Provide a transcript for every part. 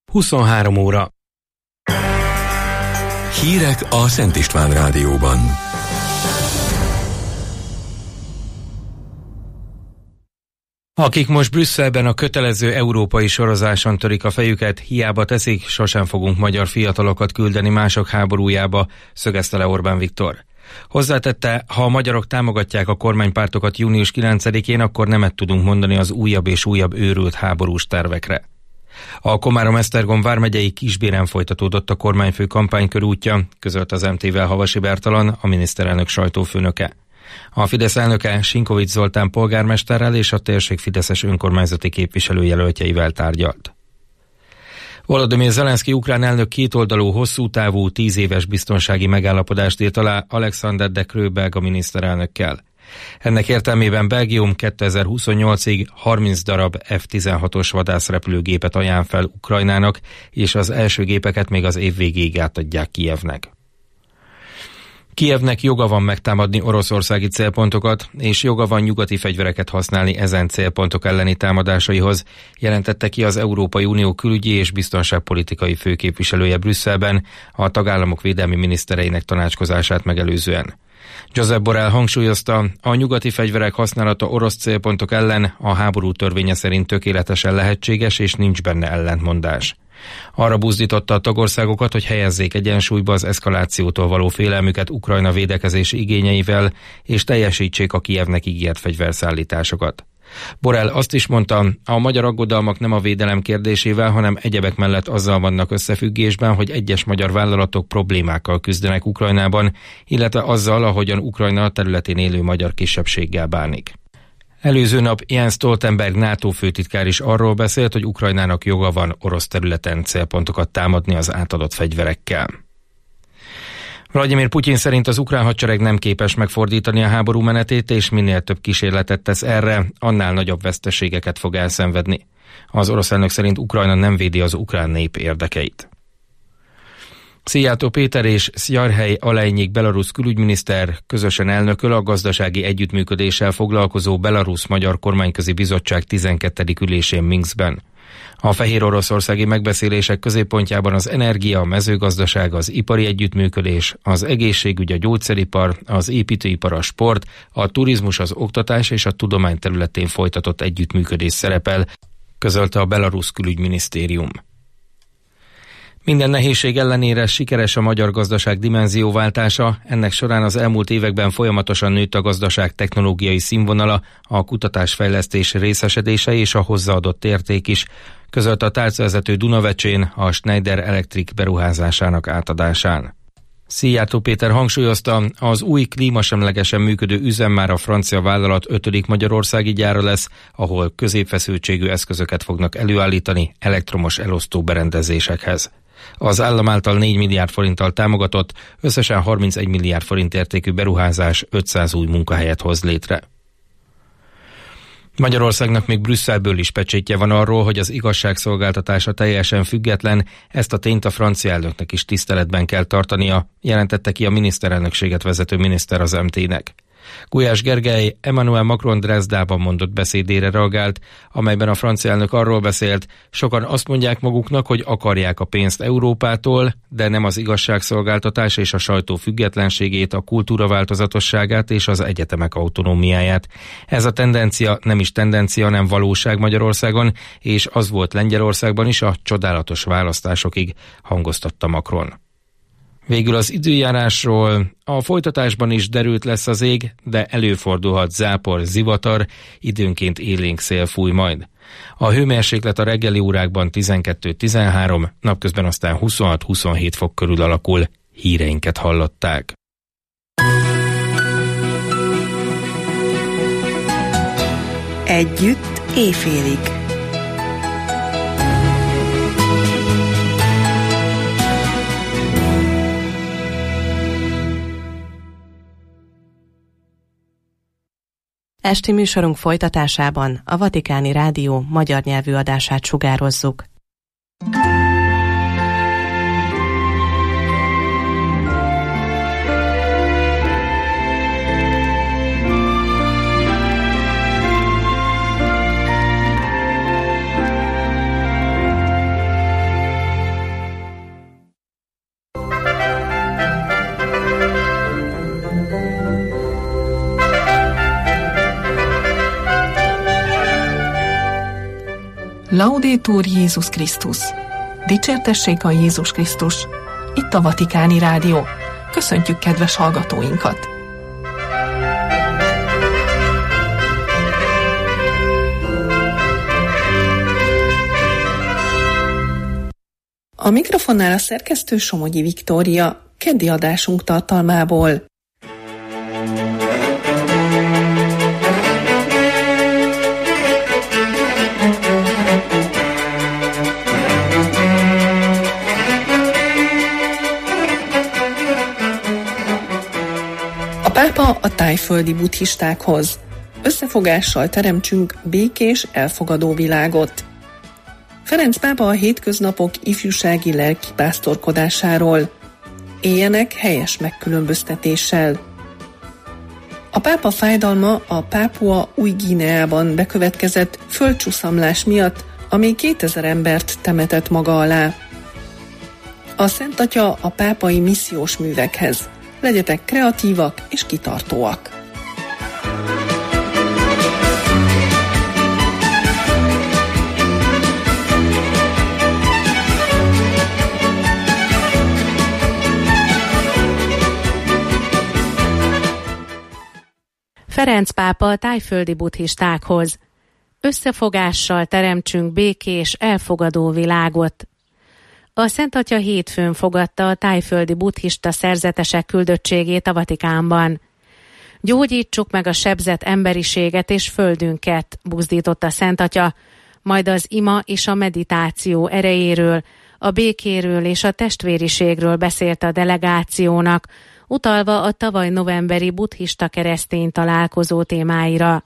23 óra. Hírek a Szent István Rádióban. Akik most Brüsszelben a kötelező európai sorozáson törik a fejüket, hiába teszik, sosem fogunk magyar fiatalokat küldeni mások háborújába, szögezte le Orbán Viktor. Hozzátette, ha a magyarok támogatják a kormánypártokat június 9-én, akkor nemet tudunk mondani az újabb és újabb őrült háborús tervekre. A Komárom-Esztergom vármegyei Kisbéren folytatódott a kormányfő kampánykörútja, közölt az MT-vel Havasi Bertalan, a miniszterelnök sajtófőnöke. A Fidesz elnöke Sinkovics Zoltán polgármesterrel és a térség fideszes önkormányzati képviselőjelöltjeivel tárgyalt. Volodymyr Zelenszky ukrán elnök kétoldalú, hosszú távú, 10 éves biztonsági megállapodást írt alá Alexander de Croo belga miniszterelnökkel. Ennek értelmében Belgium 2028-ig 30 darab F-16-os vadászrepülőgépet ajánl fel Ukrajnának, és az első gépeket még az év végéig átadják Kijevnek. Kijevnek joga van megtámadni oroszországi célpontokat, és joga van nyugati fegyvereket használni ezen célpontok elleni támadásaihoz, jelentette ki az Európai Unió külügyi és biztonságpolitikai főképviselője Brüsszelben a tagállamok védelmi minisztereinek tanácskozását megelőzően. Josep Borrell hangsúlyozta, a nyugati fegyverek használata orosz célpontok ellen a háború törvénye szerint tökéletesen lehetséges, és nincs benne ellentmondás. Arra buzdította a tagországokat, hogy helyezzék egyensúlyba az eszkalációtól való félelmüket Ukrajna védekezési igényeivel, és teljesítsék a Kijevnek ígért fegyverszállításokat. Borrell azt is mondta, a magyar aggodalmak nem a védelem kérdésével, hanem egyebek mellett azzal vannak összefüggésben, hogy egyes magyar vállalatok problémákkal küzdenek Ukrajnában, illetve azzal, ahogyan Ukrajna területén élő magyar kisebbséggel bánik. Előző nap Jens Stoltenberg NATO főtitkár is arról beszélt, hogy Ukrajnának joga van orosz területen célpontokat támadni az átadott fegyverekkel. Vladimir Putyin szerint az ukrán hadsereg nem képes megfordítani a háború menetét, és minél több kísérletet tesz erre, annál nagyobb veszteségeket fog elszenvedni. Az orosz elnök szerint Ukrajna nem védi az ukrán nép érdekeit. Szijjártó Péter és Szjarhely Olejnyik belarusz külügyminiszter közösen elnököl a gazdasági együttműködéssel foglalkozó Belarusz-Magyar Kormányközi Bizottság 12. ülésén Minszkben. A fehér oroszországi megbeszélések középpontjában az energia, a mezőgazdaság, az ipari együttműködés, az egészségügy, a gyógyszeripar, az építőipar, a sport, a turizmus, az oktatás és a tudomány területén folytatott együttműködés szerepel, közölte a belarusz külügyminisztérium. Minden nehézség ellenére sikeres a magyar gazdaság dimenzióváltása, ennek során az elmúlt években folyamatosan nőtt a gazdaság technológiai színvonala, a kutatásfejlesztés részesedése és a hozzáadott érték is, közölte a tárcavezető Dunavecsén a Schneider Electric beruházásának átadásán. Szijjártó Péter hangsúlyozta, az új klímasemlegesen működő üzem már a francia vállalat 5. magyarországi gyára lesz, ahol középfeszültségű eszközöket fognak előállítani elektromos elosztó berendezésekhez. Az állam által 4 milliárd forinttal támogatott, összesen 31 milliárd forint értékű beruházás 500 új munkahelyet hoz létre. Magyarországnak még Brüsszelből is pecsétje van arról, hogy az igazságszolgáltatása teljesen független, ezt a tényt a francia elnöknek is tiszteletben kell tartania, jelentette ki a miniszterelnökséget vezető miniszter az MT-nek. Gulyás Gergely Emmanuel Macron Dresdában mondott beszédére reagált, amelyben a francia elnök arról beszélt, sokan azt mondják maguknak, hogy akarják a pénzt Európától, de nem az igazságszolgáltatás és a sajtó függetlenségét, a kultúra változatosságát és az egyetemek autonómiáját. Ez a tendencia nem is tendencia, hanem valóság Magyarországon, és az volt Lengyelországban is a csodálatos választásokig, hangoztatta Macron. Végül az időjárásról, a folytatásban is derült lesz az ég, de előfordulhat zápor, zivatar, időnként élénk szél fúj majd. A hőmérséklet a reggeli órákban 12-13, napközben aztán 26-27 fok körül alakul. Híreinket hallották. Együtt éjfélig. Esti műsorunk folytatásában a Vatikáni Rádió magyar nyelvű adását sugározzuk. Laudetur Jézus Krisztus! Dicsértessék a Jézus Krisztus! Itt a Vatikáni Rádió. Köszöntjük kedves hallgatóinkat! A mikrofonnál a szerkesztő Somogyi Viktória, keddi adásunk tartalmából. A pápa a tájföldi buddhistákhoz. Összefogással teremtsünk békés, elfogadó világot. Ferenc pápa a hétköznapok ifjúsági lelkipásztorkodásáról. Éljenek helyes megkülönböztetéssel. A pápa fájdalma a Pápua Új-Guineában bekövetkezett földcsúszamlás miatt, ami 2000 embert temetett maga alá. A Szent Atya a pápai missziós művekhez. Legyetek kreatívak és kitartóak. Ferenc pápa a tájföldi buddhistákhoz. Összefogással teremtsünk békés, elfogadó világot. A Szent Atya hétfőn fogadta a tájföldi buddhista szerzetesek küldöttségét a Vatikánban. Gyógyítsuk meg a sebzett emberiséget és földünket, buzdított a Szent Atya, majd az ima és a meditáció erejéről, a békéről és a testvériségről beszélt a delegációnak, utalva a tavaly novemberi buddhista keresztény találkozó témáira.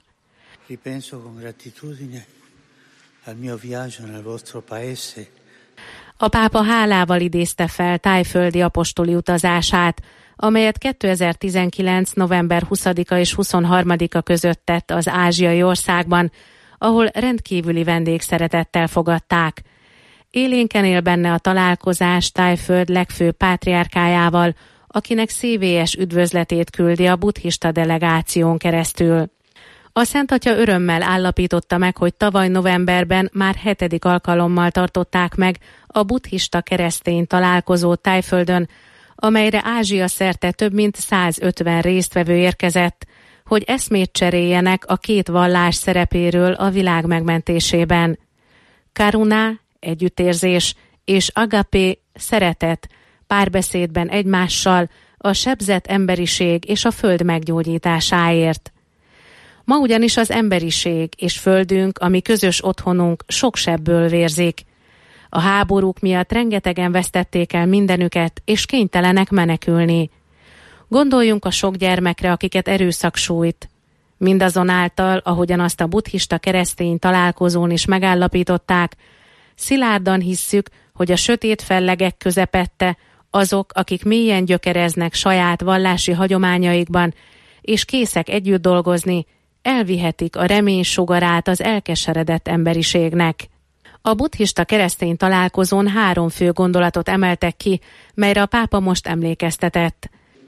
A pápa hálával idézte fel tájföldi apostoli utazását, amelyet 2019. november 20-a és 23-a között tett az ázsiai országban, ahol rendkívüli vendégszeretettel fogadták. Élénken él benne a találkozás Tájföld legfőbb pátriárkájával, akinek szívélyes üdvözletét küldi a buddhista delegáción keresztül. A Szent Atya örömmel állapította meg, hogy tavaly novemberben már 7. alkalommal tartották meg a buddhista keresztény találkozót Tájföldön, amelyre Ázsia szerte több mint 150 résztvevő érkezett, hogy eszmét cseréljenek a két vallás szerepéről a világ megmentésében. Karuna, együttérzés, és agape, szeretet, párbeszédben egymással, a sebzett emberiség és a föld meggyógyításáért. Ma ugyanis az emberiség és földünk, ami közös otthonunk, sok sebből vérzik. A háborúk miatt rengetegen vesztették el mindenüket, és kénytelenek menekülni. Gondoljunk a sok gyermekre, akiket erőszak sújt. Mindazonáltal, ahogyan azt a buddhista keresztény találkozón is megállapították, szilárdan hisszük, hogy a sötét fellegek közepette azok, akik mélyen gyökereznek saját vallási hagyományaikban, és készek együtt dolgozni, elvihetik a remény sugarát az elkeseredett emberiségnek. A buddhista keresztény találkozón 3 fő gondolatot emeltek ki, melyre a pápa most emlékeztetett.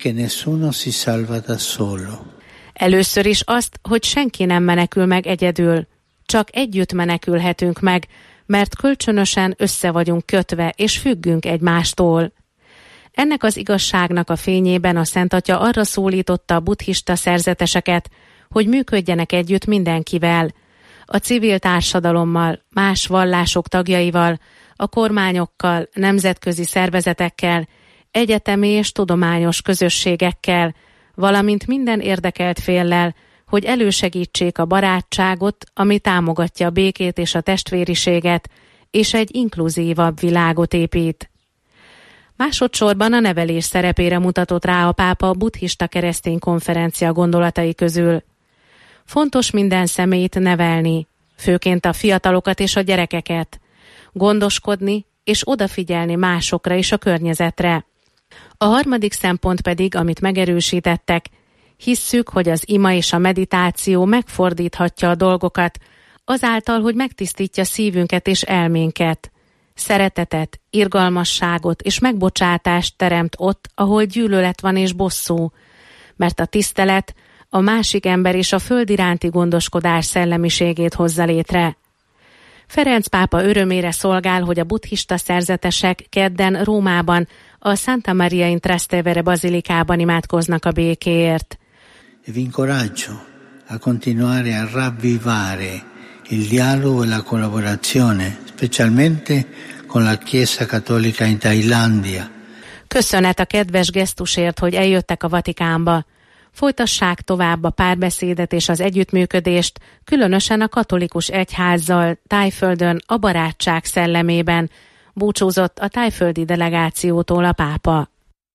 Először is azt, hogy senki nem menekül meg egyedül, csak együtt menekülhetünk meg, mert kölcsönösen össze vagyunk kötve és függünk egymástól. Ennek az igazságnak a fényében a Szent Atya arra szólította a buddhista szerzeteseket, hogy működjenek együtt mindenkivel, a civil társadalommal, más vallások tagjaival, a kormányokkal, nemzetközi szervezetekkel, egyetemi és tudományos közösségekkel, valamint minden érdekelt féllel, hogy elősegítsék a barátságot, ami támogatja a békét és a testvériséget, és egy inkluzívabb világot épít. Másodszorban a nevelés szerepére mutatott rá a pápa a buddhista keresztény konferencia gondolatai közül. Fontos minden személyt nevelni, főként a fiatalokat és a gyerekeket, gondoskodni és odafigyelni másokra és a környezetre. A harmadik szempont pedig, amit megerősítettek, hisszük, hogy az ima és a meditáció megfordíthatja a dolgokat, azáltal, hogy megtisztítja szívünket és elménket. Szeretetet, irgalmasságot és megbocsátást teremt ott, ahol gyűlölet van és bosszú, mert a tisztelet a másik ember és a föld iránti gondoskodás szellemiségét hozza létre. Ferenc pápa örömére szolgál, hogy a buddhista szerzetesek kedden Rómában a Santa Maria in Trastevere bazilikában imádkoznak a békéért. Vi incoraggio a continuare a ravvivare il dialogo e la collaborazione, specialmente con la Chiesa Cattolica in Thailandia. Köszönet a kedves gesztusért, hogy eljöttek a Vatikánba. Folytassák tovább a párbeszédet és az együttműködést, különösen a katolikus egyházzal Tájföldön a barátság szellemében, búcsúzott a tájföldi delegációtól a pápa.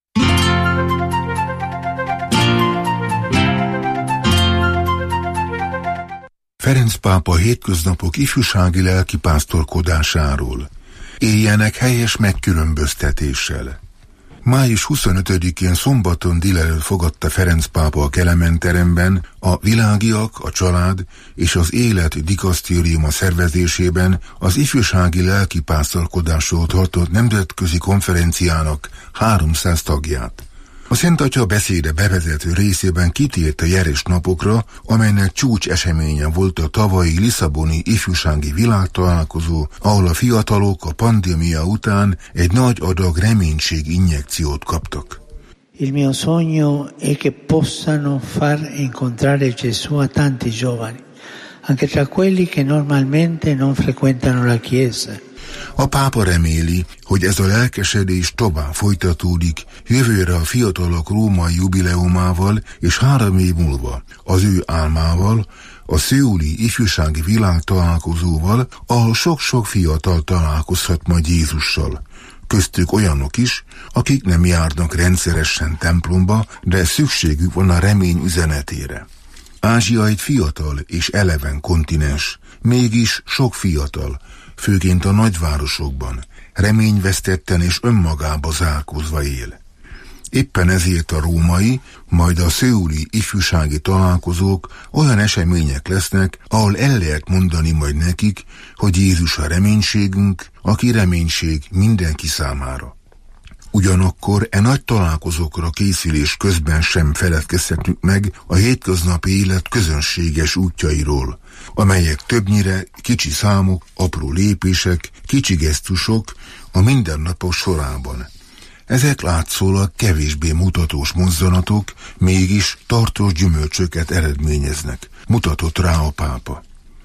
Ferenc pápa hétköznapok ifjúsági lelkipásztorkodásáról. Éljenek helyes megkülönböztetéssel. Május 25-én szombaton délelőtt fogadta Ferenc pápa a Kelemen teremben a Világiak, a Család és az Élet dikasztériuma szervezésében az ifjúsági lelkipásztorkodásról tartott nemzetközi konferenciának 300 tagját. A Szent Atya beszéde bevezető részében kitért a jeles napokra, amelynek csúcs eseménye volt a tavalyi lisszaboni ifjúsági világtalálkozó, ahol a fiatalok a pandémia után egy nagy adag reménység injekciót kaptak. Il mio sogno è che possano far incontrare Gesù a tanti giovani, anche tra quelli che normalmente non frequentano la Chiesa. A pápa reméli, hogy ez a lelkesedés tovább folytatódik jövőre a fiatalok római jubileumával és 3 év múlva az ő álmával, a szöuli ifjúsági világtalálkozóval, ahol sok-sok fiatal találkozhat majd Jézussal. Köztük olyanok is, akik nem járnak rendszeresen templomba, de szükségük van a remény üzenetére. Ázsia egy fiatal és eleven kontinens, mégis sok fiatal, főként a nagyvárosokban, reményvesztetten és önmagába zárkózva él. Éppen ezért a római, majd a szöuli ifjúsági találkozók olyan események lesznek, ahol el lehet mondani majd nekik, hogy Jézus a reménységünk, aki reménység mindenki számára. Ugyanakkor nagy találkozókra készülés közben sem feledkezhetünk meg a hétköznapi élet közönséges útjairól, amelyek többnyire kicsi számok, apró lépések, kicsi gesztusok a mindennapok sorában. Ezek látszólag kevésbé mutatós mozzanatok, mégis tartós gyümölcsöket eredményeznek, mutatott rá a pápa.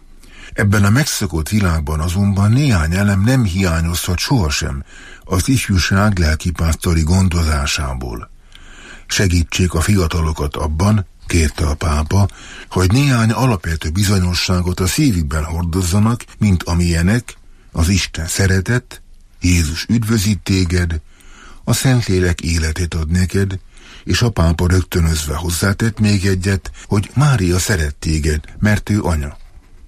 Ebben a megszokott világban azonban néhány elem nem hiányozhat sohasem az ifjúság lelkipásztori gondozásából. Segítsék a fiatalokat abban, kérte a pápa, hogy néhány alapvető bizonyosságot a szívükben hordozzanak, mint amilyenek az Isten szeretet, Jézus üdvözít téged, a Szentlélek életét ad neked, és a pápa rögtönözve hozzátett még egyet, hogy Mária szeret téged, mert ő anya.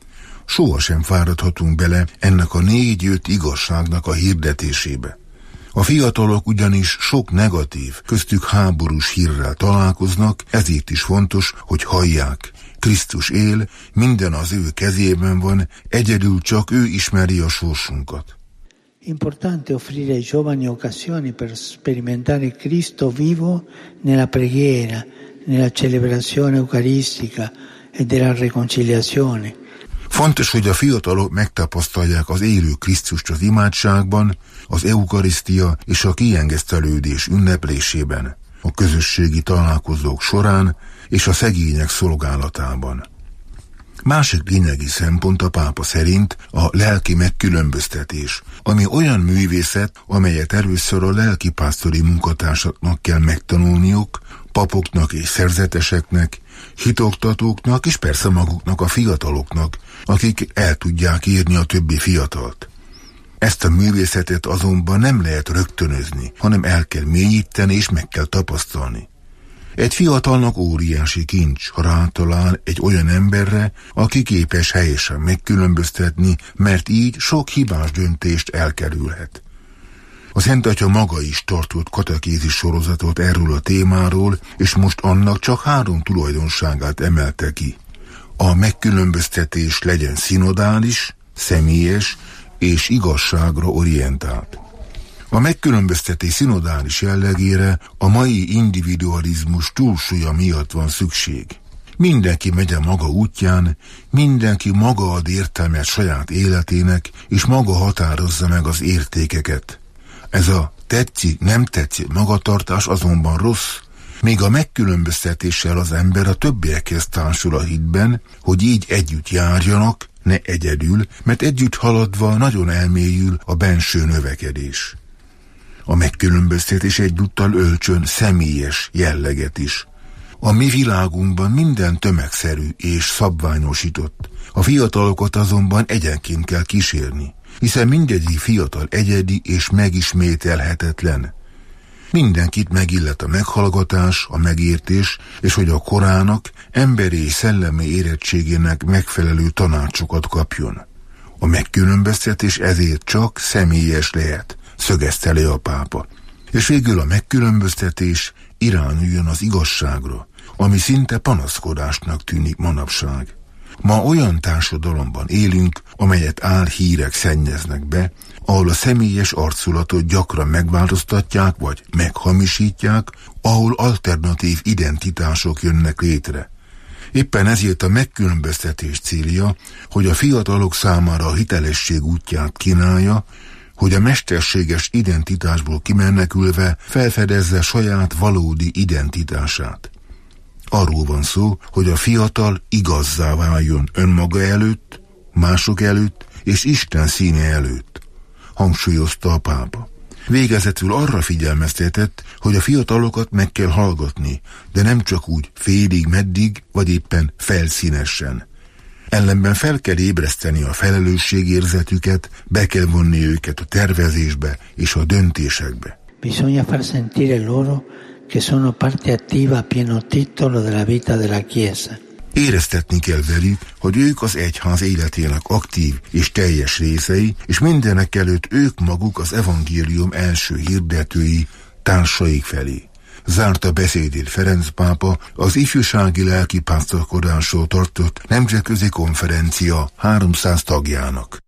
Sohasem fáradhatunk bele ennek a 4-5 igazságnak a hirdetésébe. A fiatalok ugyanis sok negatív, köztük háborús hírrel találkoznak, ezért is fontos, hogy hallják. Krisztus él, minden az ő kezében van, egyedül csak ő ismeri a sorsunkat. Importante offrire ai giovani occasioni per sperimentare Cristo vivo nella preghiera, nella celebrazione eucaristica e della riconciliazione. Fontos, hogy a fiatalok megtapasztalják az élő Krisztust az imádságban, az eukarisztia és a kiengesztelődés ünneplésében, a közösségi találkozók során és a szegények szolgálatában. Másik lényegi szempont a pápa szerint a lelki megkülönböztetés, ami olyan művészet, amelyet először a lelkipásztori munkatársaknak kell megtanulniuk, papoknak és szerzeteseknek, hitoktatóknak és persze maguknak, a fiataloknak, akik el tudják írni a többi fiatalt. Ezt a művészetet azonban nem lehet rögtönözni, hanem el kell mélyíteni és meg kell tapasztalni. Egy fiatalnak óriási kincs, ha rátalál egy olyan emberre, aki képes helyesen megkülönböztetni, mert így sok hibás döntést elkerülhet. A Szent Atya maga is tartott katekézis sorozatot erről a témáról, és most annak csak 3 tulajdonságát emelte ki. A megkülönböztetés legyen szinodális, személyes és igazságra orientált. A megkülönböztetés szinodális jellegére a mai individualizmus túlsúlya miatt van szükség. Mindenki megy a maga útján, mindenki maga ad értelmet saját életének, és maga határozza meg az értékeket. Ez a tetszik, nem tetszik magatartás azonban rossz, még a megkülönböztetéssel az ember a többiekhez társul a hitben, hogy így együtt járjanak, ne egyedül, mert együtt haladva nagyon elmélyül a benső növekedés. A megkülönböztetés egyúttal ölcsön személyes jelleget is. A mi világunkban minden tömegszerű és szabványosított. A fiatalokat azonban egyenként kell kísérni, hiszen mindegyik fiatal egyedi és megismételhetetlen. Mindenkit megillet a meghallgatás, a megértés, és hogy a korának, emberi és szellemi érettségének megfelelő tanácsokat kapjon. A megkülönböztetés ezért csak személyes lehet, szögezte le a pápa. És végül a megkülönböztetés irányuljon az igazságra, ami szinte panaszkodásnak tűnik manapság. Ma olyan társadalomban élünk, amelyet álhírek szennyeznek be, ahol a személyes arculatot gyakran megváltoztatják vagy meghamisítják, ahol alternatív identitások jönnek létre. Éppen ezért a megkülönböztetés célja, hogy a fiatalok számára a hitelesség útját kínálja, hogy a mesterséges identitásból kimenekülve felfedezze saját valódi identitását. Arról van szó, hogy a fiatal igazzá váljon önmaga előtt, mások előtt és Isten színe előtt, hangsúlyozta a pápa. Végezetül arra figyelmeztetett, hogy a fiatalokat meg kell hallgatni, de nem csak úgy félig meddig, vagy éppen felszínesen. Ellenben fel kell ébreszteni a felelősségérzetüket, be kell vonni őket a tervezésbe és a döntésekbe. Bisogna far sentire loro che sono parte attiva a pieno titolo della vita della Chiesa. Éreztetni kell velük, hogy ők az egyház életének aktív és teljes részei, és mindenek előtt ők maguk az evangélium első hirdetői társaik felé. Zárta beszédét Ferenc pápa az ifjúsági lelkipásztorkodásról tartott nemzetközi konferencia 300 tagjának.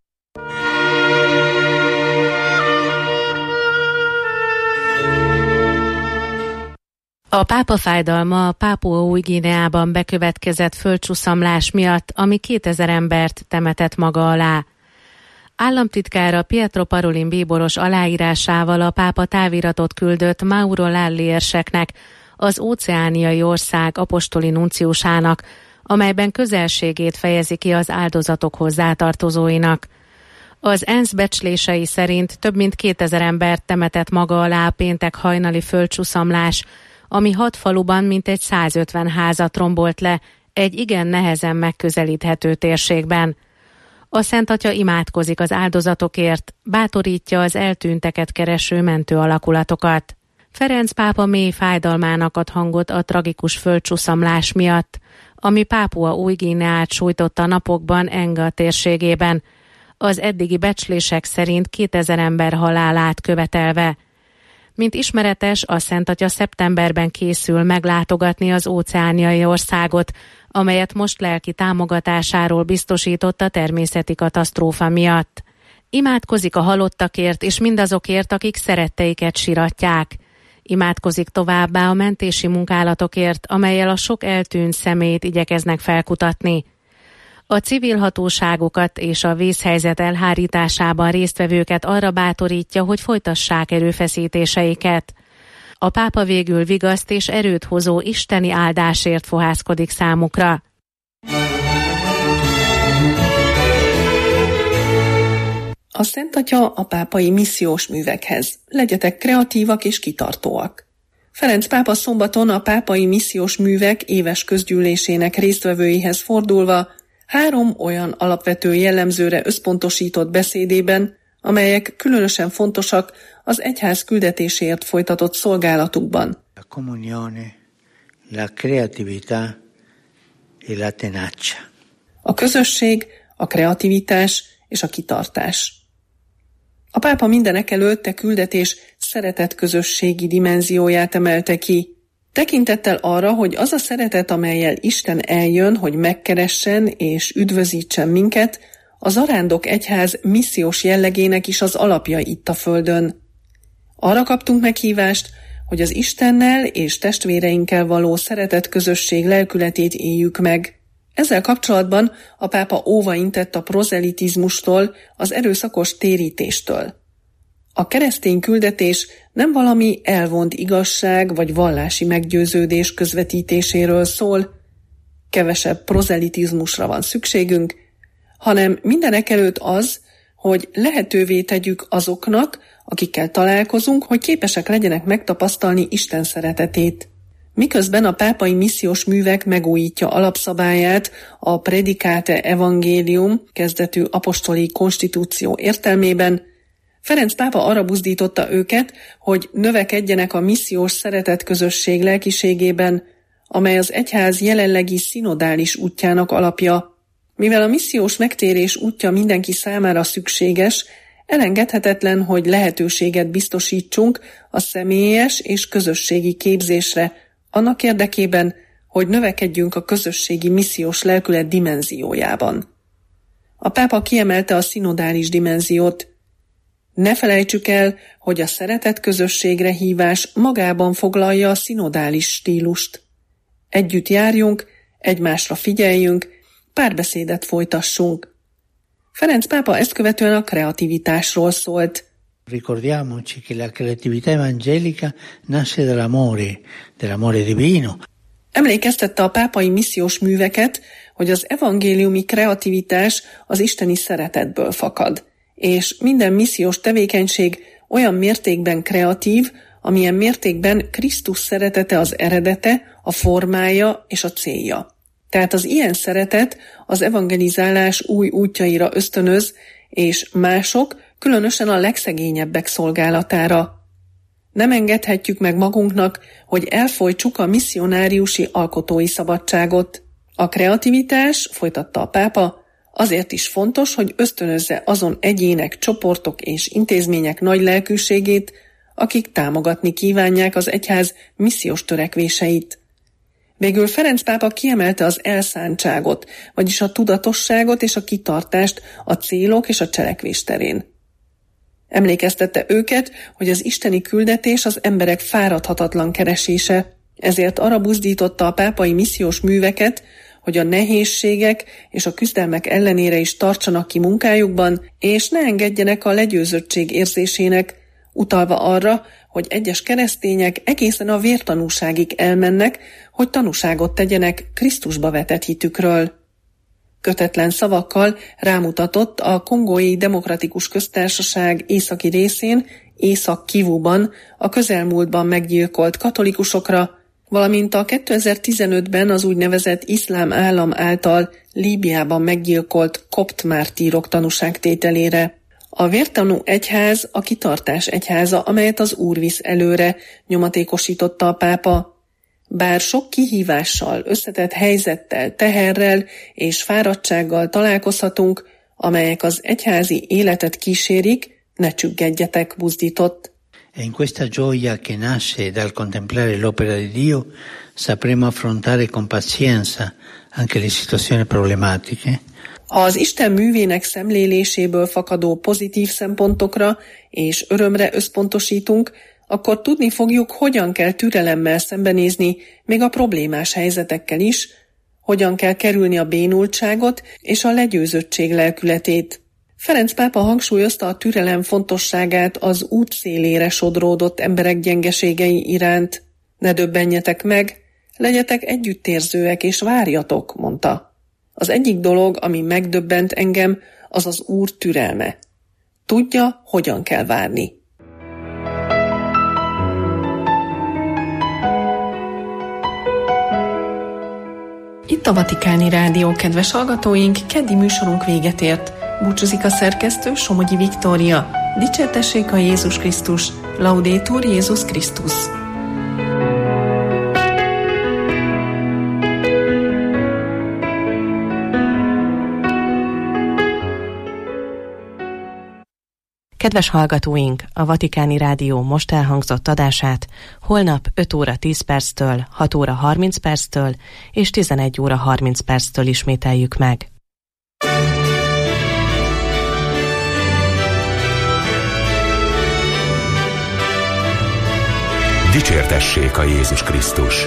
A pápa fájdalma a Pápua Új-Guineában bekövetkezett földcsuszamlás miatt, ami 2000 embert temetett maga alá. Államtitkára Pietro Parolin bíboros aláírásával a pápa táviratot küldött Mauro Lalli érseknek, az óceániai ország apostoli nunciusának, amelyben közelségét fejezi ki az áldozatok hozzátartozóinak. Az ENSZ becslései szerint több mint 2000 embert temetett maga alá a péntek hajnali földcsuszamlás, ami 6 faluban mintegy 150 házat rombolt le egy igen nehezen megközelíthető térségben. A Szent Atya imádkozik az áldozatokért, bátorítja az eltűnteket kereső mentő alakulatokat. Ferenc pápa mély fájdalmának ad hangot a tragikus földcsuszamlás miatt, ami Pápua Új-Guineát sújtotta napokban Enga térségében, az eddigi becslések szerint 2000 ember halálát követelve. Mint ismeretes, a Szent Atya szeptemberben készül meglátogatni az óceániai országot, amelyet most lelki támogatásáról biztosított a természeti katasztrófa miatt. Imádkozik a halottakért és mindazokért, akik szeretteiket siratják. Imádkozik továbbá a mentési munkálatokért, amellyel a sok eltűnt személyt igyekeznek felkutatni. A civil hatóságokat és a vészhelyzet elhárításában résztvevőket arra bátorítja, hogy folytassák erőfeszítéseiket. A pápa végül vigaszt és erőt hozó isteni áldásért fohászkodik számukra. A Szent Atya a pápai missziós művekhez. Legyetek kreatívak és kitartóak. Ferenc pápa szombaton a pápai missziós művek éves közgyűlésének résztvevőihez fordulva 3 olyan alapvető jellemzőre összpontosított beszédében, amelyek különösen fontosak az egyház küldetésért folytatott szolgálatukban. La comunione, la creatività e la tenacia. A közösség, a kreativitás és a kitartás. A pápa mindenekelőtt a küldetés szeretet közösségi dimenzióját emelte ki. Tekintettel arra, hogy az a szeretet, amellyel Isten eljön, hogy megkeressen és üdvözítsen minket, a Zarándok Egyház missziós jellegének is az alapja itt a földön. Arra kaptunk meghívást, hogy az Istennel és testvéreinkkel való szeretet közösség lelkületét éljük meg. Ezzel kapcsolatban a pápa óvaintett a prozelitizmustól, az erőszakos térítéstől. A keresztény küldetés nem valami elvont igazság vagy vallási meggyőződés közvetítéséről szól, kevesebb prozelitizmusra van szükségünk, hanem mindenekelőtt az, hogy lehetővé tegyük azoknak, akikkel találkozunk, hogy képesek legyenek megtapasztalni Isten szeretetét. Miközben a pápai missziós művek megújítja alapszabályát a Predicate Evangelium kezdetű apostoli konstitúció értelmében, Ferenc pápa arra buzdította őket, hogy növekedjenek a missziós szeretetközösség lelkiségében, amely az egyház jelenlegi szinodális útjának alapja. Mivel a missziós megtérés útja mindenki számára szükséges, elengedhetetlen, hogy lehetőséget biztosítsunk a személyes és közösségi képzésre, annak érdekében, hogy növekedjünk a közösségi missziós lelkület dimenziójában. A pápa kiemelte a szinodális dimenziót. Ne felejtsük el, hogy a szeretet közösségre hívás magában foglalja a szinodális stílust. Együtt járjunk, egymásra figyeljünk, párbeszédet folytassunk. Ferenc pápa ezt követően a kreativitásról szólt. Ricordiamoci che la creatività evangelica nasce dall'amore divino. Emlékeztette a pápai missziós műveket, hogy az evangéliumi kreativitás az isteni szeretetből fakad, és minden missziós tevékenység olyan mértékben kreatív, amilyen mértékben Krisztus szeretete az eredete, a formája és a célja. Tehát az ilyen szeretet az evangelizálás új útjaira ösztönöz, és mások, különösen a legszegényebbek szolgálatára. Nem engedhetjük meg magunknak, hogy elfojtsuk a misszionáriusi alkotói szabadságot. A kreativitás, folytatta a pápa, azért is fontos, hogy ösztönözze azon egyének, csoportok és intézmények nagy lelkűségét, akik támogatni kívánják az egyház missziós törekvéseit. Végül Ferenc pápa kiemelte az elszántságot, vagyis a tudatosságot és a kitartást a célok és a cselekvés terén. Emlékeztette őket, hogy az isteni küldetés az emberek fáradhatatlan keresése, ezért arra buzdította a pápai missziós műveket, hogy a nehézségek és a küzdelmek ellenére is tartsanak ki munkájukban, és ne engedjenek a legyőzöttség érzésének, utalva arra, hogy egyes keresztények egészen a vértanúságig elmennek, hogy tanúságot tegyenek Krisztusba vetett hitükről. Kötetlen szavakkal rámutatott a Kongói Demokratikus Köztársaság északi részén, Észak-Kivuban a közelmúltban meggyilkolt katolikusokra, valamint a 2015-ben az úgynevezett iszlám állam által Líbiában meggyilkolt kopt mártírok tanúságtételére. A vértanú egyház a kitartás egyháza, amelyet az Úr visz előre, nyomatékosította a pápa. Bár sok kihívással, összetett helyzettel, teherrel és fáradtsággal találkozhatunk, amelyek az egyházi életet kísérik, ne csüggedjetek, buzdított. E in questa gioia che nasce dal contemplare l'opera di Dio, sapremo affrontare con pazienza anche le situazioni problematiche. Ha az Isten művének szemléléséből fakadó pozitív szempontokra és örömre összpontosítunk, akkor tudni fogjuk, hogyan kell türelemmel szembenézni még a problémás helyzetekkel is, hogyan kell kerülni a bénultságot és a legyőzöttség lelkületét. Ferenc pápa hangsúlyozta a türelem fontosságát az út szélére sodródott emberek gyengeségei iránt. Ne döbbenjetek meg, legyetek együttérzőek és várjatok, mondta. Az egyik dolog, ami megdöbbent engem, az az Úr türelme. Tudja, hogyan kell várni. Itt a Vatikáni Rádió, kedves hallgatóink, keddi műsorunk véget ért. Búcsúzik a szerkesztő, Somogyi Viktória. Dicsértessék a Jézus Krisztus, Laudetur Jézus Krisztus. Kedves hallgatóink, a Vatikáni Rádió most elhangzott adását holnap 5 óra 10 perctől, 6 óra 30 perctől és 11 óra 30 perctől ismételjük meg. Dicsértessék a Jézus Krisztus!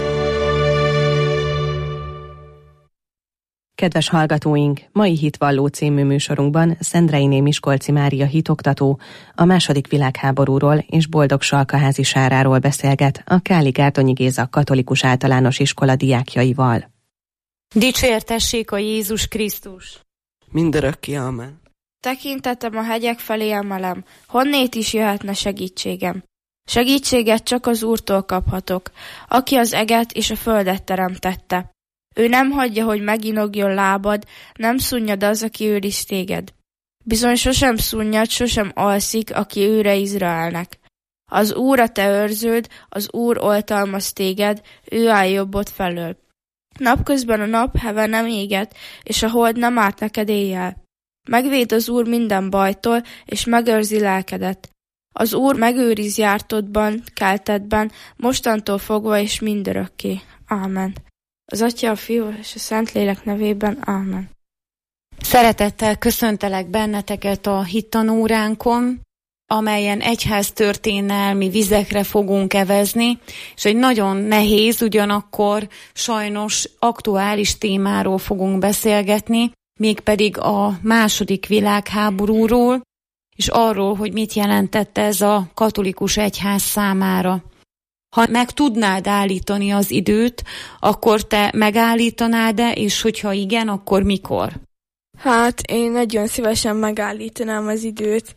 Kedves hallgatóink, mai Hitvalló című műsorunkban Szendreiné Miskolci Mária hitoktató a II. Világháborúról és Boldog-Salkaházi Sáráról beszélget a Káli Gárdonyi Géza Katolikus Általános Iskola diákjaival. Dicsértessék a Jézus Krisztus! Mindörökké, amen. Tekintetem a hegyek felé emelem, honnét is jöhetne segítségem. Segítséget csak az Úrtól kaphatok, aki az eget és a földet teremtette. Ő nem hagyja, hogy meginogjon lábad, nem szunnyad az, aki őriz téged. Bizony sosem szunnyad, sosem alszik, aki őre Izraelnek. Az Úr a te őrződ, az Úr oltalmaz téged, ő áll jobbod felől. Napközben a nap heve nem éget, és a hold nem árt neked éjjel. Megvéd az Úr minden bajtól, és megőrzi lelkedet. Az Úr megőriz jártodban, keltedben, mostantól fogva és mindörökké. Ámen. Az Atya, a Fiú és a Szentlélek nevében. Ámen. Szeretettel köszöntelek benneteket a hittanóránkon, amelyen egyháztörténelmi vizekre fogunk evezni, és egy nagyon nehéz, ugyanakkor sajnos aktuális témáról fogunk beszélgetni, mégpedig a II. Világháborúról, és arról, hogy mit jelentett ez a katolikus egyház számára. Ha meg tudnád állítani az időt, akkor te megállítanád-e, és hogyha igen, akkor mikor? Hát én nagyon szívesen megállítanám az időt,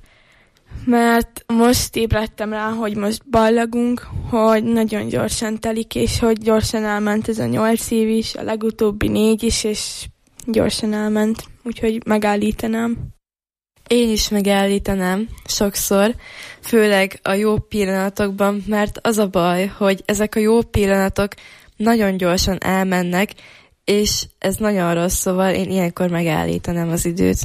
mert most ébredtem rá, hogy most ballagunk, hogy nagyon gyorsan telik, és hogy gyorsan elment ez a 8 év is, a legutóbbi 4 is, és gyorsan elment, úgyhogy megállítanám. Én is megállítanám sokszor, főleg a jó pillanatokban, mert az a baj, hogy ezek a jó pillanatok nagyon gyorsan elmennek, és ez nagyon rossz, szóval én ilyenkor megállítanám az időt.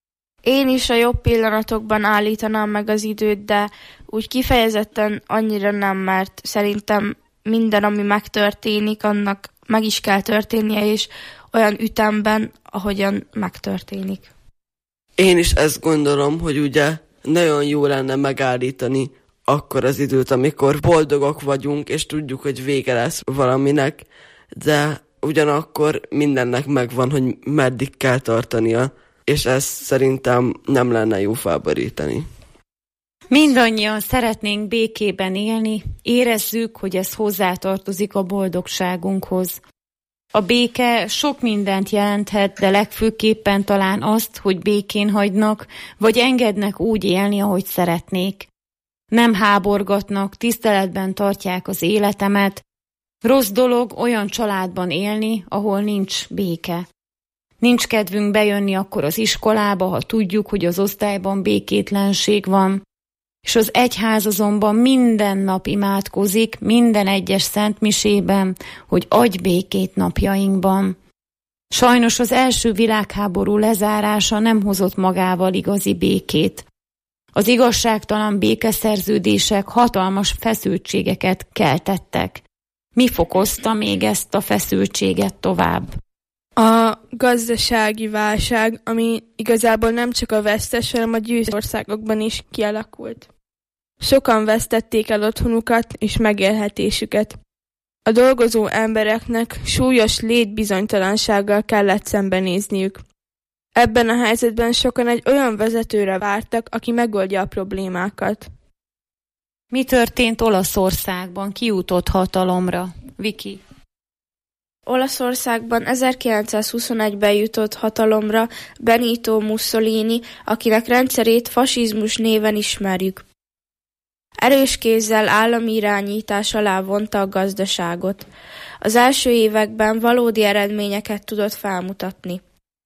Én is a jobb pillanatokban állítanám meg az időt, de úgy kifejezetten annyira nem, mert szerintem minden, ami megtörténik, annak meg is kell történnie, és olyan ütemben, ahogyan megtörténik. Én is ezt gondolom, hogy ugye nagyon jó lenne megállítani akkor az időt, amikor boldogok vagyunk, és tudjuk, hogy vége lesz valaminek, de ugyanakkor mindennek megvan, hogy meddig kell tartania, és ezt szerintem nem lenne jó felborítani. Mindannyian szeretnénk békében élni, érezzük, hogy ez hozzátartozik a boldogságunkhoz. A béke sok mindent jelenthet, de legfőképpen talán azt, hogy békén hagynak, vagy engednek úgy élni, ahogy szeretnék. Nem háborgatnak, tiszteletben tartják az életemet. Rossz dolog olyan családban élni, ahol nincs béke. Nincs kedvünk bejönni akkor az iskolába, ha tudjuk, hogy az osztályban békétlenség van. És az egyház azonban minden nap imádkozik, minden egyes szentmisében, hogy adj békét napjainkban. Sajnos az első világháború lezárása nem hozott magával igazi békét. Az igazságtalan békeszerződések hatalmas feszültségeket keltettek. Mi fokozta még ezt a feszültséget tovább? A gazdasági válság, ami igazából nem csak a vesztes, hanem a győztes országokban is kialakult. Sokan vesztették el otthonukat és megélhetésüket. A dolgozó embereknek súlyos létbizonytalansággal kellett szembenézniük. Ebben a helyzetben sokan egy olyan vezetőre vártak, aki megoldja a problémákat. Mi történt Olaszországban? Ki jutott hatalomra? Viki? Olaszországban 1921-ben jutott hatalomra Benito Mussolini, akinek rendszerét fasizmus néven ismerjük. Erős kézzel állami irányítás alá vonta a gazdaságot. Az első években valódi eredményeket tudott felmutatni.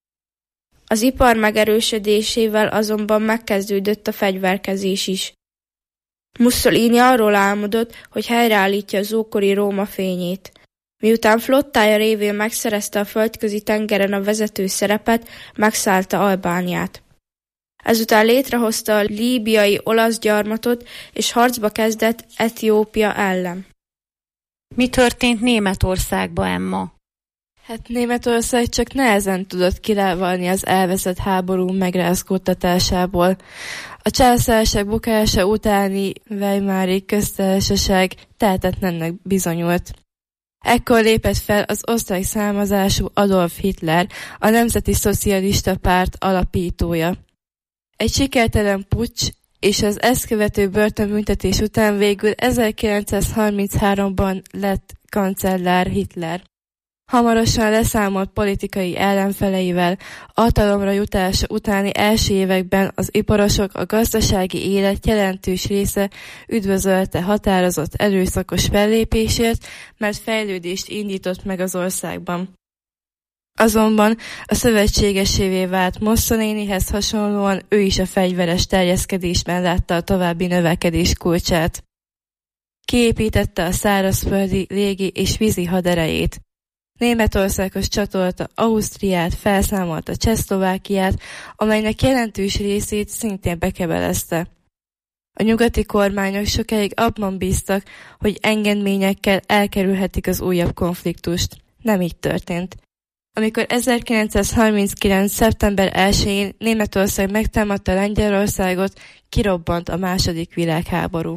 Az ipar megerősödésével azonban megkezdődött a fegyverkezés is. Mussolini arról álmodott, hogy helyreállítja az ókori Róma fényét. Miután flottája révén megszerezte a földközi tengeren a vezető szerepet, megszállta Albániát. Ezután létrehozta a líbiai olasz gyarmatot, és harcba kezdett Etiópia ellen. Mi történt Németországban, Emma? Hát Németország csak nehezen tudott kilábalni az elveszett háború megrázkódtatásából. A császárság bukása utáni Weimári köztársaság tehetetlennek bizonyult. Ekkor lépett fel az osztrák származású Adolf Hitler, a Nemzeti Szocialista Párt alapítója. Egy sikertelen puccs és az ezt követő börtönbüntetés után végül 1933-ban lett kancellár Hitler. Hamarosan leszámolt politikai ellenfeleivel, hatalomra jutása utáni első években az iparosok, a gazdasági élet jelentős része üdvözölte határozott erőszakos fellépésért, mert fejlődést indított meg az országban. Azonban a szövetségesévé vált Mussolinihez hasonlóan ő is a fegyveres terjeszkedésben látta a további növekedés kulcsát. Kiépítette a szárazföldi, légi és vízi haderejét. Németországhoz csatolta Ausztriát, felszámolta Csehszlovákiát, amelynek jelentős részét szintén bekebelezte. A nyugati kormányok sokáig abban bíztak, hogy engedményekkel elkerülhetik az újabb konfliktust. Nem így történt. Amikor 1939. szeptember 1-én Németország megtámadta Lengyelországot, kirobbant a II. Világháború.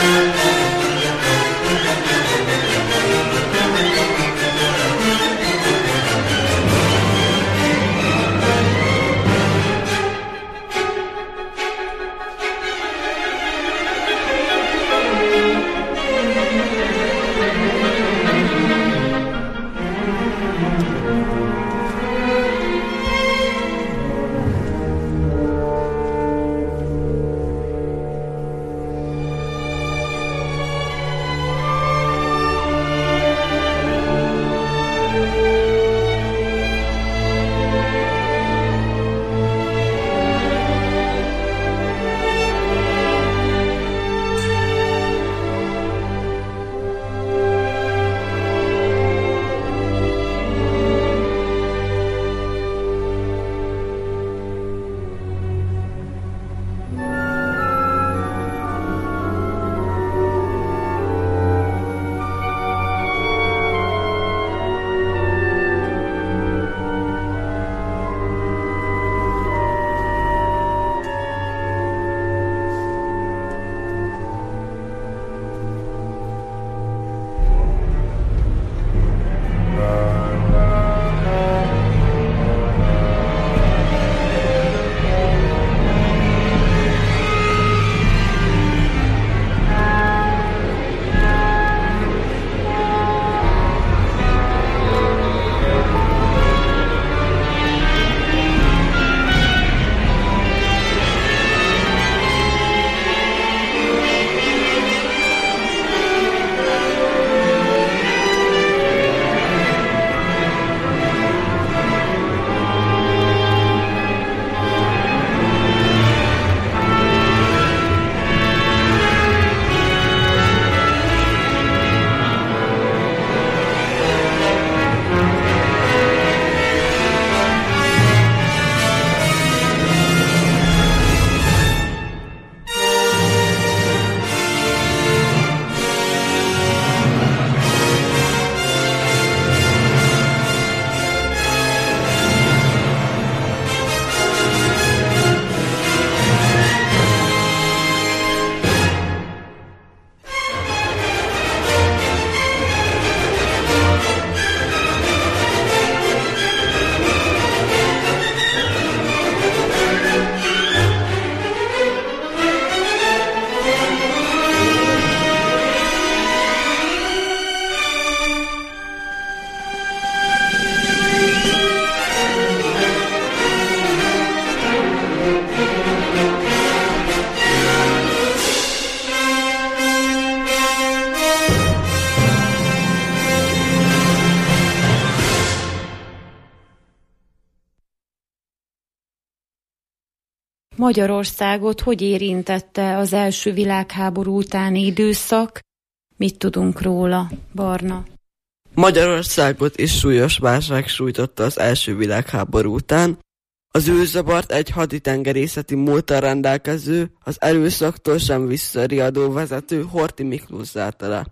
Magyarországot hogy érintette az első világháború utáni időszak? Mit tudunk róla, Barna? Magyarországot is súlyos válság sújtotta az első világháború után. Az űrzavart egy haditengerészeti múlttal rendelkező, az erőszaktól sem visszariadó vezető Horthy Miklós zárta le.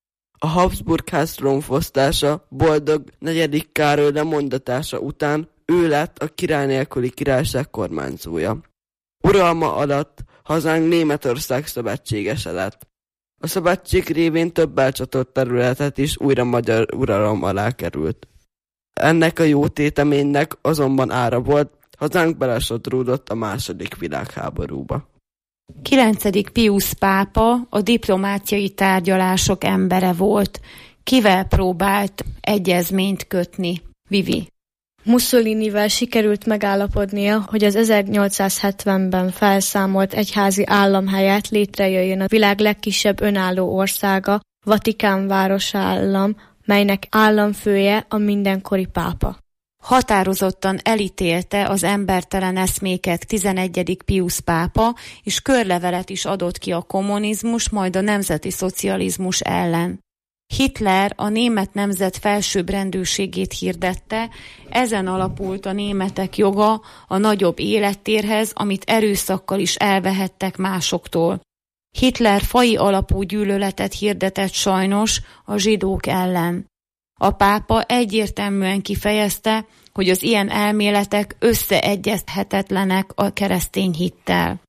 A Habsburg-ház trónfosztása Boldog IV. Károly lemondatása után ő lett a király nélküli királyság kormányzója. Uralma alatt hazánk Németország szövetségese lett. A szövetség révén több elcsatolt területet is újra magyar uralom alá került. Ennek a jó téteménynek azonban ára volt, hazánk belesodródott a második világháborúba. 9. Piusz pápa a diplomáciai tárgyalások embere volt. Kivel próbált egyezményt kötni? Vivi. Mussolinivel sikerült megállapodnia, hogy az 1870-ben felszámolt egyházi állam helyett létrejöjjön a világ legkisebb önálló országa, Vatikán városállam, melynek államfője a mindenkori pápa. Határozottan elítélte az embertelen eszméket 11. Piusz pápa, és körlevelet is adott ki a kommunizmus, majd a nemzeti szocializmus ellen. Hitler a német nemzet felsőbbrendűségét hirdette, ezen alapult a németek joga a nagyobb élettérhez, amit erőszakkal is elvehettek másoktól. Hitler faji alapú gyűlöletet hirdetett sajnos a zsidók ellen. A pápa egyértelműen kifejezte, hogy az ilyen elméletek összeegyezhetetlenek a keresztény hittel.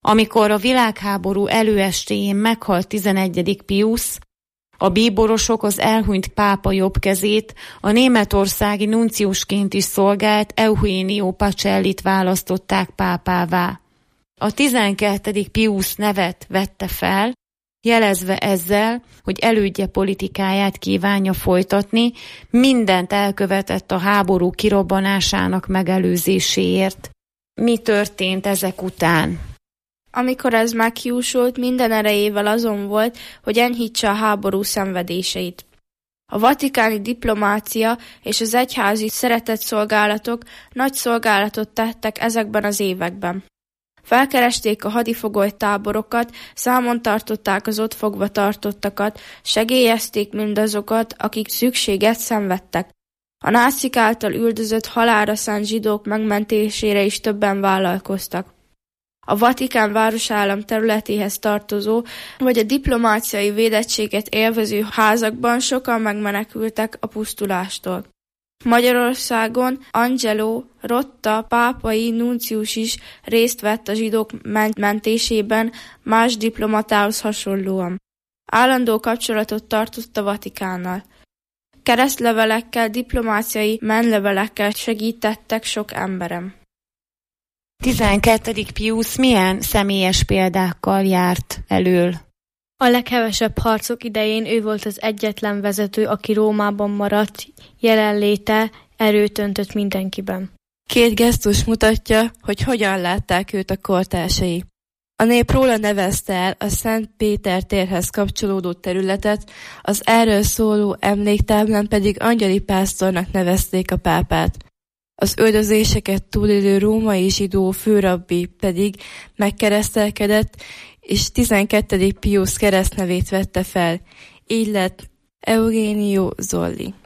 Amikor a világháború előestéjén meghalt 11. Piusz, a bíborosok az elhunyt pápa jobb kezét, a németországi nunciusként is szolgált Eugenio Pacellit választották pápává. A 12. Piusz nevet vette fel, jelezve ezzel, hogy elődje politikáját kívánja folytatni, mindent elkövetett a háború kirobbanásának megelőzéséért. Mi történt ezek után? Amikor ez meghiúsult, minden erejével azon volt, hogy enyhítse a háború szenvedéseit. A vatikáni diplomácia és az egyházi szeretetszolgálatok nagy szolgálatot tettek ezekben az években. Felkeresték a hadifogoly táborokat, számon tartották az ott fogva tartottakat, segélyezték mindazokat, akik szükséget szenvedtek. A nácik által üldözött halálra szánt zsidók megmentésére is többen vállalkoztak. A Vatikán városállam területéhez tartozó, vagy a diplomáciai védettséget élvező házakban sokan megmenekültek a pusztulástól. Magyarországon Angelo Rotta pápai nuncius is részt vett a zsidók mentésében más diplomatához hasonlóan. Állandó kapcsolatot tartott a Vatikánnal. Keresztlevelekkel, diplomáciai menlevelekkel segítettek sok emberem. 12. Piusz milyen személyes példákkal járt elől? A leghevesebb harcok idején ő volt az egyetlen vezető, aki Rómában maradt, jelenléte erőt öntött mindenkiben. 2 gesztus mutatja, hogy hogyan látták őt a kortársai. A nép róla nevezte el a Szent Péter térhez kapcsolódó területet, az erről szóló emléktáblán pedig angyali pásztornak nevezték a pápát. Az üldözéseket túlélő római zsidó főrabbi pedig megkeresztelkedett, és 12. Piusz keresztnevét vette fel, így lett Eugenio Zolli.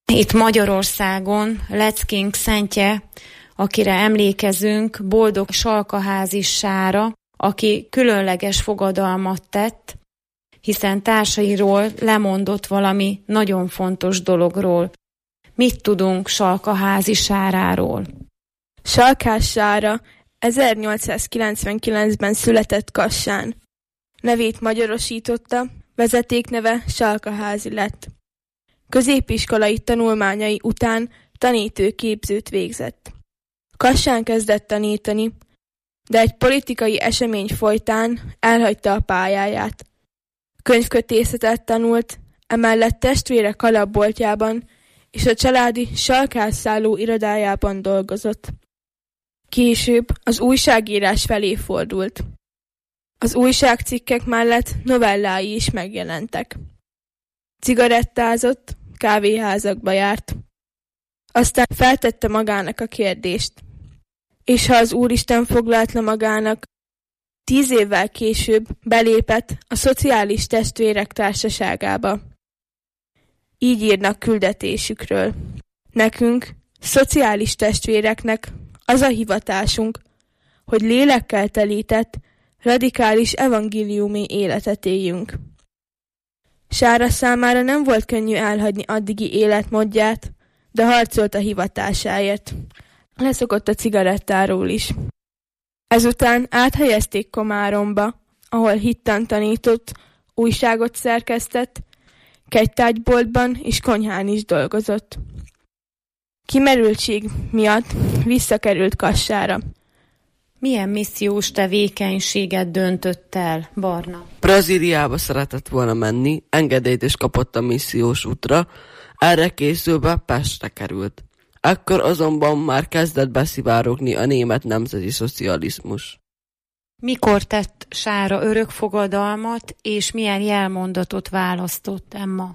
Itt Magyarországon Leckénk szentje, akire emlékezünk, boldog Salkaházi Sára, aki különleges fogadalmat tett, hiszen társairól lemondott valami nagyon fontos dologról. Mit tudunk Salkaházi Sáráról? Salkás Sára 1899-ben született Kassán. Nevét magyarosította, vezetékneve Salkaházi lett. Középiskolai tanulmányai után tanítőképzőt végzett. Kassán kezdett tanítani, de egy politikai esemény folytán elhagyta a pályáját. Könyvkötészetet tanult, emellett testvére kalapboltjában és a családi salkászálló irodájában dolgozott. Később az újságírás felé fordult. Az újságcikkek mellett novellái is megjelentek. Cigarettázott, kávéházakba járt. Aztán feltette magának a kérdést. És ha az Úristen foglalt le magának, 10 évvel később belépett a Szociális Testvérek Társaságába. Így írnak küldetésükről. Nekünk, szociális testvéreknek az a hivatásunk, hogy lélekkel telített, radikális evangéliumi életet éljünk. Sára számára nem volt könnyű elhagyni addigi életmódját, de harcolt a hivatásáért. Leszokott a cigarettáról is. Ezután áthelyezték Komáromba, ahol hittan tanított, újságot szerkesztett, kegytárgyboltban és konyhán is dolgozott. Kimerültség miatt visszakerült Kassára. Milyen missziós tevékenységet döntött el, Barna? Brazíliába szeretett volna menni, engedélyt is kapott a missziós útra, erre készülve Pestre került. Ekkor azonban már kezdett beszivárogni a német nemzeti szocializmus. Mikor tett Sára örökfogadalmat, és milyen jelmondatot választott, Emma?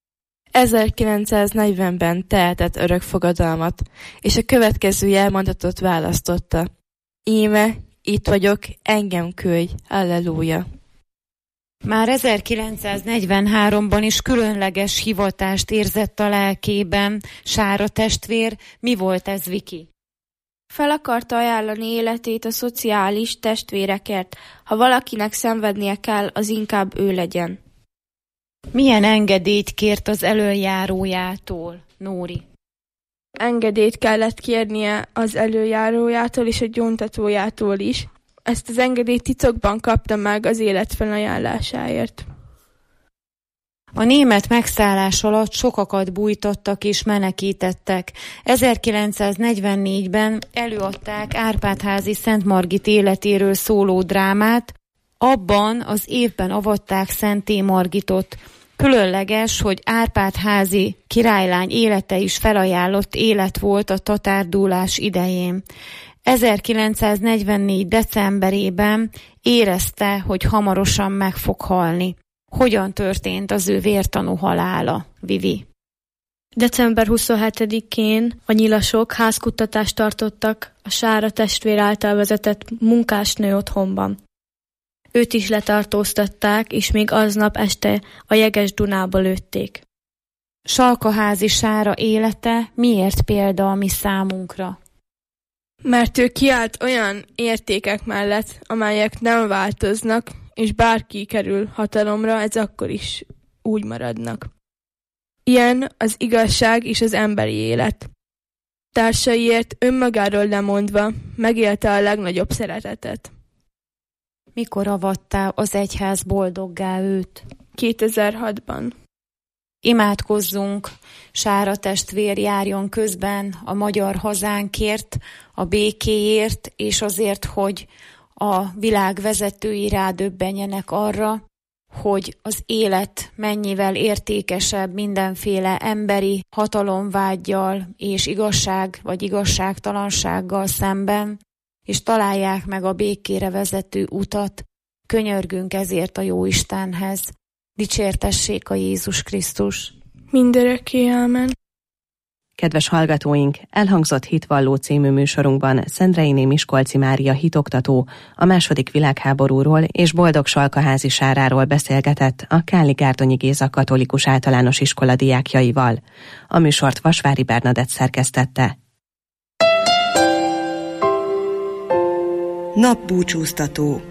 1940-ben tehetett örökfogadalmat, és a következő jelmondatot választotta. Íme, itt vagyok, engem küldj, halleluja. Már 1943-ban is különleges hivatást érzett a lelkében. Sára testvér, mi volt ez, Viki? Fel akarta ajánlani életét a szociális testvérekért. Ha valakinek szenvednie kell, az inkább ő legyen. Milyen engedélyt kért az elöljárójától, Nóri? Engedélyt kellett kérnie az elöljárójától és a gyóntatójától is. Ezt az engedélyt titokban kapta meg az élet felajánlásáért. A német megszállás alatt sokakat bújtattak és menekítettek. 1944-ben előadták Árpád-házi Szent Margit életéről szóló drámát, abban az évben avatták Szenté Margitot. Különleges, hogy Árpád-házi királylány élete is felajánlott élet volt a tatárdúlás idején. 1944. decemberében érezte, hogy hamarosan meg fog halni. Hogyan történt az ő vértanú halála, Vivi? December 27-én a nyilasok házkutatást tartottak a Sára testvér által vezetett munkásnő otthonban. Őt is letartóztatták, és még aznap este a Jeges Dunába lőtték. Salkaházi Sára élete miért példa a mi számunkra? Mert ő kiállt olyan értékek mellett, amelyek nem változnak, és bárki kerül hatalomra, ez akkor is úgy maradnak. Ilyen az igazság és az emberi élet. Társaiért önmagáról lemondva megélte a legnagyobb szeretetet. Mikor avattá az egyház boldoggá őt? 2006-ban. Imádkozzunk, Sára testvér járjon közben a magyar hazánkért, a békéért, és azért, hogy a világ vezetői rádöbbenjenek arra, hogy az élet mennyivel értékesebb mindenféle emberi hatalomvággyal és igazság vagy igazságtalansággal szemben, és találják meg a békére vezető utat. Könyörgünk ezért a Jóistenhez. Dicsértessék a Jézus Krisztus. Mindörökké, ámen. Kedves hallgatóink, elhangzott Hitvalló című műsorunkban Szendreiné Miskolci Mária hitoktató a II. Világháborúról és Boldog-Salkaházi Sáráról beszélgetett a Káli-Gárdonyi Géza Katolikus Általános Iskola diákjaival. A műsort Vasvári Bernadett szerkesztette. Napbúcsúztató.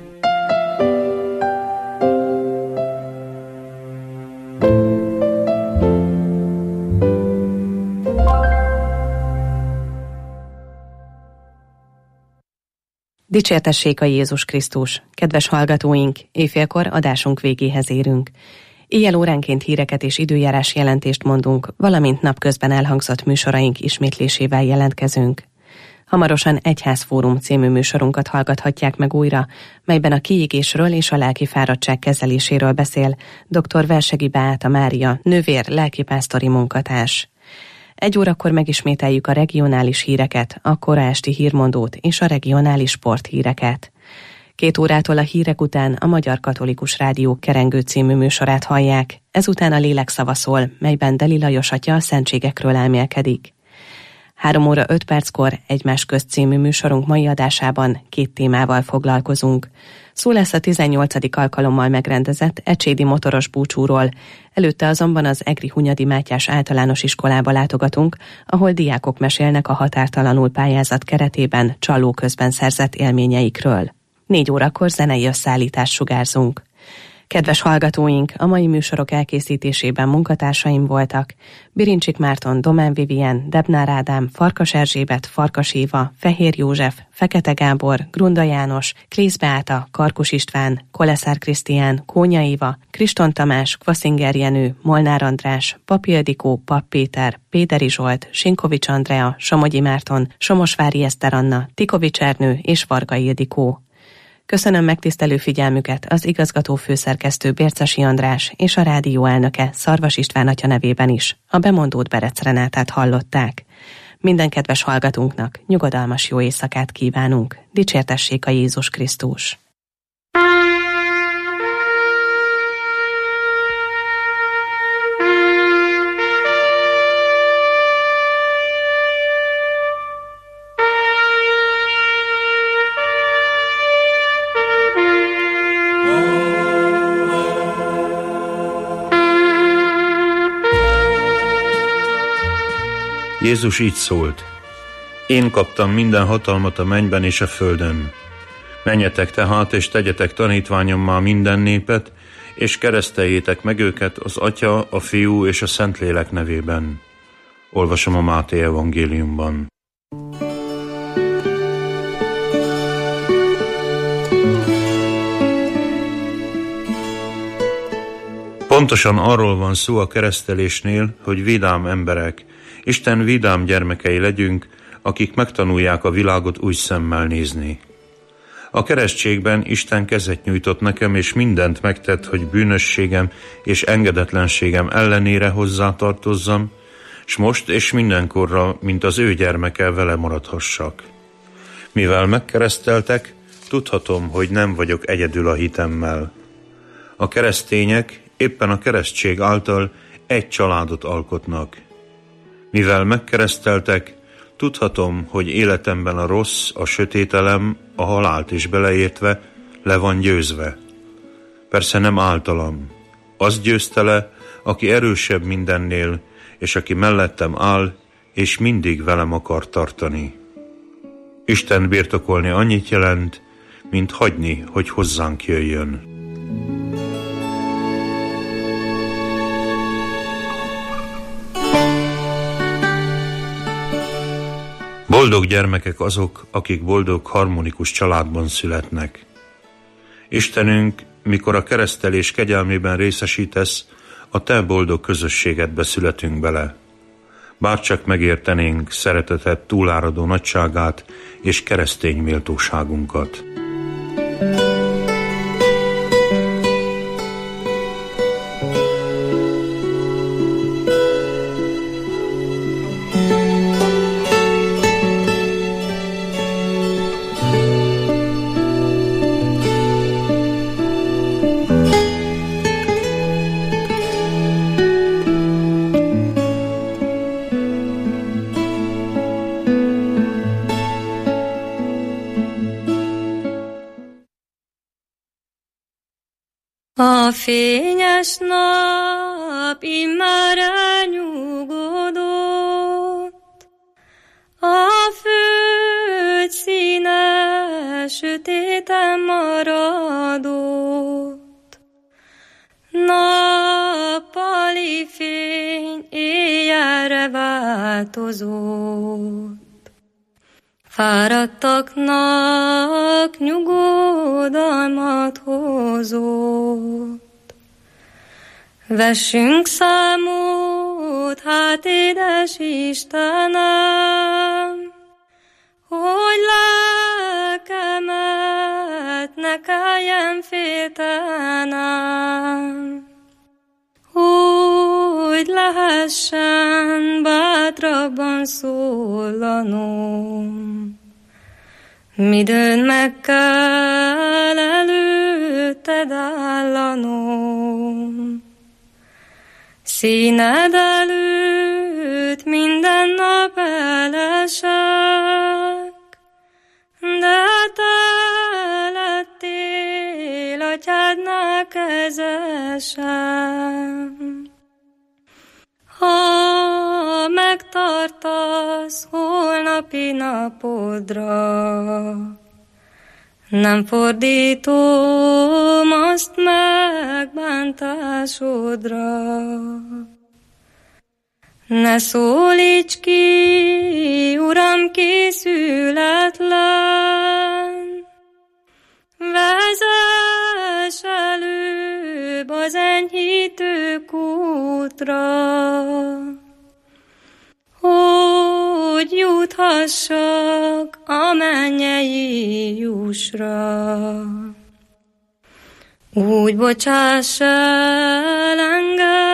Dicsértessék a Jézus Krisztus! Kedves hallgatóink, éjfélkor adásunk végéhez érünk. Éjjel óránként híreket és időjárás jelentést mondunk, valamint napközben elhangzott műsoraink ismétlésével jelentkezünk. Hamarosan Egyházfórum című műsorunkat hallgathatják meg újra, melyben a kiégésről és a lelki fáradtság kezeléséről beszél dr. Versegi Beáta Mária, nővér, lelkipásztori munkatárs. 1 órakor megismételjük a regionális híreket, a kora esti hírmondót és a regionális sporthíreket. 2 órától a hírek után a Magyar Katolikus Rádió Kerengő című műsorát hallják, ezután a Lélek szava szól, melyben Deli Lajos atya a szentségekről elmélkedik. 3 óra 5 perckor Egymás közt című műsorunk mai adásában 2 témával foglalkozunk. Szó lesz a 18. alkalommal megrendezett ecsédi motoros búcsúról, előtte azonban az Egri Hunyadi Mátyás Általános Iskolába látogatunk, ahol diákok mesélnek a Határtalanul pályázat keretében Csalló közben szerzett élményeikről. 4 órakor zenei összeállítást sugárzunk. Kedves hallgatóink, a mai műsorok elkészítésében munkatársaim voltak: Birincsik Márton, Domán Vivien, Debnár Ádám, Farkas Erzsébet, Farkas Éva, Fehér József, Fekete Gábor, Grunda János, Klész Beáta, Karkus István, Koleszár Krisztián, Kónya Éva, Kriston Tamás, Kvaszinger Jenő, Molnár András, Papi Ildikó, Papp Péter, Péderi Zsolt, Sinkovics Andrea, Somogyi Márton, Somosvári Eszter Anna, Tikovics Ernő és Varga Ildikó. Köszönöm megtisztelő figyelmüket az igazgató főszerkesztő Bércesi András és a rádió elnöke Szarvas István atya nevében is. A bemondót Berec Renátát hallották. Minden kedves hallgatónknak nyugodalmas jó éjszakát kívánunk. Dicsértessék a Jézus Krisztus! Jézus így szólt: Én kaptam minden hatalmat a mennyben és a földön. Menjetek tehát, és tegyetek tanítványommá minden népet, és kereszteljétek meg őket az Atya, a Fiú és a Szentlélek nevében. Olvasom a Máté evangéliumban. Pontosan arról van szó a keresztelésnél, hogy vidám emberek, Isten vidám gyermekei legyünk, akik megtanulják a világot úgy szemmel nézni. A keresztségben Isten kezet nyújtott nekem, és mindent megtett, hogy bűnösségem és engedetlenségem ellenére hozzátartozzam, s most és mindenkorra, mint az ő gyermeke, vele maradhassak. Mivel megkereszteltek, tudhatom, hogy nem vagyok egyedül a hitemmel. A keresztények éppen a keresztség által egy családot alkotnak. Mivel megkereszteltek, tudhatom, hogy életemben a rossz, a sötételem, a halált is beleértve le van győzve. Persze nem általam. Az győzte le, aki erősebb mindennél, és aki mellettem áll, és mindig velem akar tartani. Isten birtokolni annyit jelent, mint hagyni, hogy hozzánk jöjjön. Boldog gyermekek azok, akik boldog, harmonikus családban születnek. Istenünk, mikor a keresztelés kegyelmében részesítesz, a te boldog közösségedbe születünk bele. Bárcsak megértenénk szereteted túláradó nagyságát és keresztény méltóságunkat. A fényes nap immár elnyugodott, a föld színe sötéten maradott. Nappali fény éjjelre változott. Fáradtaknak nyugodalmat hozott. Vessünk számot, hát édes Istenem, hogy lelkemet ne kelljen féltenem, hogy lehessen bátrabban szólanom. Midőn meg kell előtted állanom, színed előtt minden nap elesek, de te lettél atyádnál kezesem. Ha megtartasz holnapi napodra, nem fordítom azt megbántásodra. Ne szólíts ki, Uram, készületlen, vezess előbb az enyhítő kútra, hogy juthassak a mennyei jussra. Úgy bocsáss el engem,